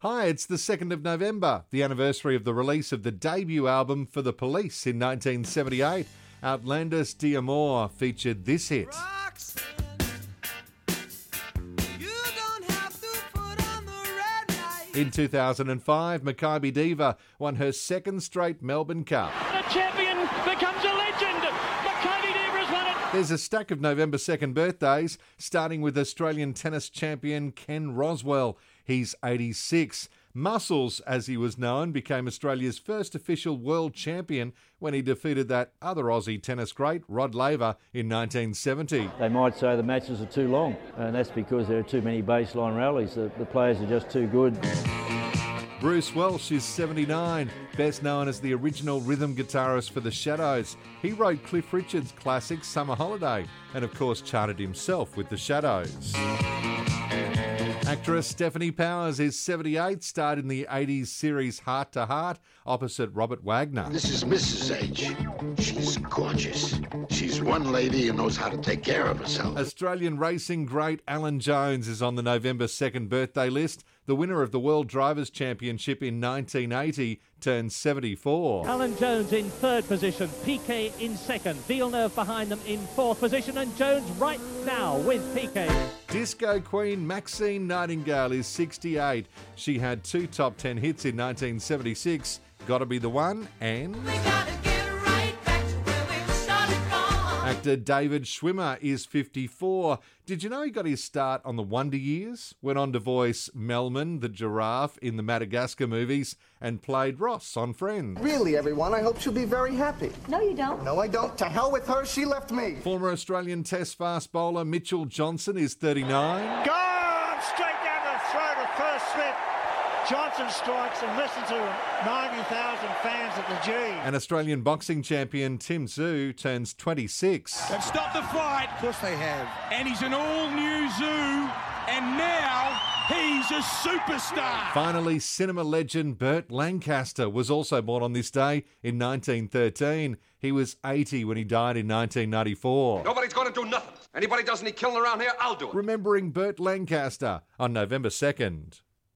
Hi, it's the 2nd of November, the anniversary of the release of the debut album for The Police in 1978. Outlandos D'Amour featured this hit. In 2005, Maccabi Diva won her second straight Melbourne Cup. The champion becomes a legend. Maccabi Diva has won it. There's a stack of November 2nd birthdays, starting with Australian tennis champion Ken Roswell. He's 86. Muscles, as he was known, became Australia's first official world champion when he defeated that other Aussie tennis great, Rod Laver, in 1970. They might say the matches are too long, and that's because there are too many baseline rallies. The players are just too good. Bruce Welch is 79, best known as the original rhythm guitarist for The Shadows. He wrote Cliff Richard's classic Summer Holiday and, of course, charted himself with The Shadows. Actress Stephanie Powers is 78, starred in the 80s series Heart to Heart opposite Robert Wagner. This is Mrs. H. She's gorgeous. She's one lady who knows how to take care of herself. Australian racing great Alan Jones is on the November 2nd birthday list. The winner of the World Drivers' Championship in 1980 turned 74. Alan Jones in third position, Piquet in second, Villeneuve behind them in fourth position, and Jones right now with Piquet. Disco queen Maxine Nightingale is 68. She had 2 top 10 hits in 1976, Gotta Be the One and... Actor David Schwimmer is 54. Did you know he got his start on the Wonder Years? Went on to voice Melman the giraffe in the Madagascar movies and played Ross on Friends. Really, everyone, I hope she'll be very happy. No, you don't. No, I don't. To hell with her, she left me. Former Australian Test fast bowler Mitchell Johnson is 39. Gone straight down the throat of first slip. Johnson strikes and listen to 90,000 fans at the G. And Australian boxing champion Tim Tszyu turns 26. They've stopped the fight. Of course they have. And he's an all-new Tszyu. And now he's a superstar. Finally, cinema legend Burt Lancaster was also born on this day in 1913. He was 80 when he died in 1994. Nobody's going to do nothing. Anybody does any killing around here, I'll do it. Remembering Burt Lancaster on November 2nd.